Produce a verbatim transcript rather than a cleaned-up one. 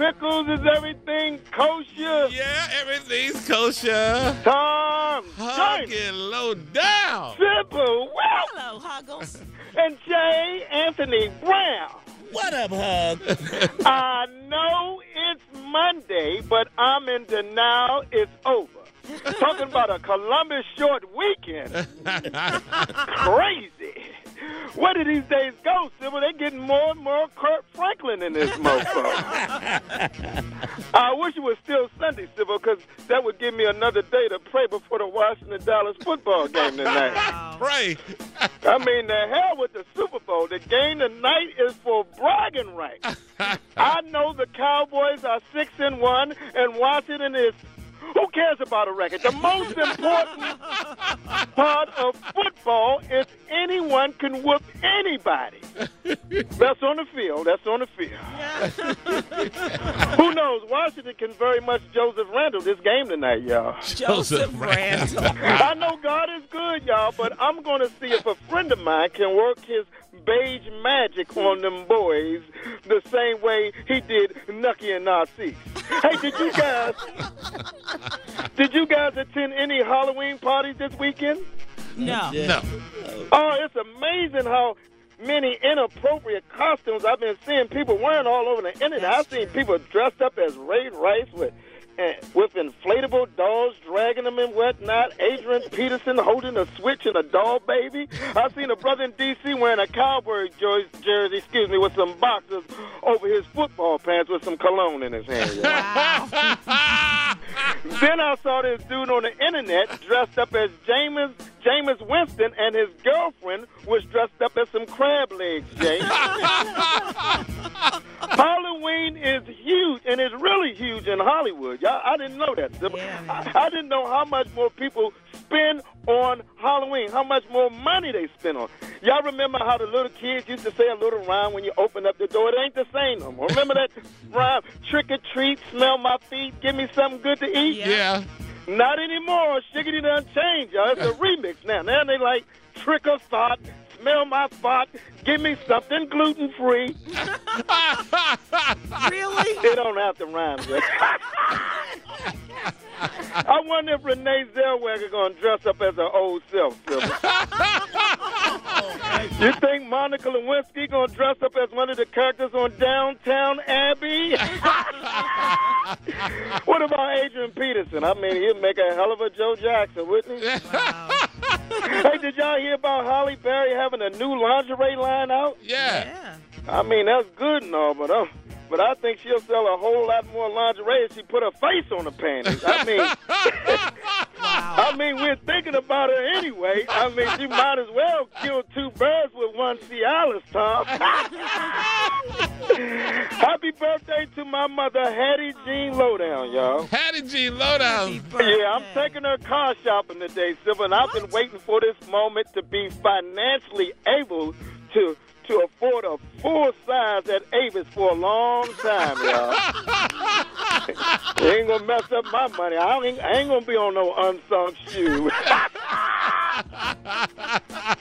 Pickles, is everything kosher? Yeah, everything's kosher. Tom, Hugging low down. Simple, well, Hello, Huggles. and Jay Anthony Brown. What up, Hug? I know it's Monday, but I'm in denial it's over. Talking about a Columbus short weekend. Crazy. Where do these days go, Sybil? They're getting more and more Kurt Franklin in this mofo. I wish it was still Sunday, Sybil, because that would give me another day to pray before the Washington-Dallas football game tonight. Pray. I mean, the hell with the Super Bowl. The game tonight is for bragging rights. I know the Cowboys are six and one, and Washington is. Who cares about a record? The most important part of football is anyone can whoop anybody. That's on the field. That's on the field. Who knows? Washington can very much Joseph Randall this game tonight, y'all. Joseph Randall. I know God is good, y'all, but I'm going to see if a friend of mine can work his beige magic on them boys the same way he did Nucky and Narcisse. Hey, did you guys did you guys attend any Halloween parties this weekend? No. No. Oh, it's amazing how many inappropriate costumes I've been seeing people wearing all over the internet. That's I've seen true. people dressed up as Ray Rice with uh, with inflatable dolls, dragging them and whatnot. Adrian Peterson holding a switch and a doll baby. I've seen a brother in D C wearing a Cowboy jersey, excuse me, with some boxers over his football pants with some cologne in his hand. Wow. Then I saw this dude on the internet dressed up as Jameis, Jameis Winston, and his girlfriend was dressed up as some crab legs, James. Halloween is huge, and it's really huge in Hollywood. Y'all, I didn't know that. Yeah, I, I didn't know how much more people spend on Halloween, how much more money they spend on. Y'all remember how the little kids used to say a little rhyme when you open up the door? It ain't the same no more. Remember that rhyme, trick or treat, smell my feet, give me something good to eat? Yeah. Yeah. Not anymore. Shiggity done changed, y'all. It's a remix now. Now they like trick or thought, smell my fart, give me something gluten-free. Really? It don't have to rhyme, yet. I wonder if Renee Zellweger going to dress up as her old self, Sybil. You think Monica Lewinsky going to dress up as one of the characters on Downtown Abbey? What about Adrian Peterson? I mean, he'd make a hell of a Joe Jackson, wouldn't he? Wow. Hey, did y'all hear about Holly Berry having a new lingerie line out? Yeah. Yeah. I mean, that's good and all, but, uh, but I think she'll sell a whole lot more lingerie if she put her face on the panties. I mean, I mean, we're thinking about her anyway. I mean, she might as well kill two birds with one Cialis, Tom. Happy birthday to my mother, Hattie Jean Lowdown, y'all. Hattie G. Lowdown. Yeah, I'm taking her car shopping today, Sybil, and I've been waiting for this moment to be financially able to to afford a full size at Avis for a long time, y'all. It ain't gonna mess up my money. I ain't, I ain't gonna be on no unsung shoe.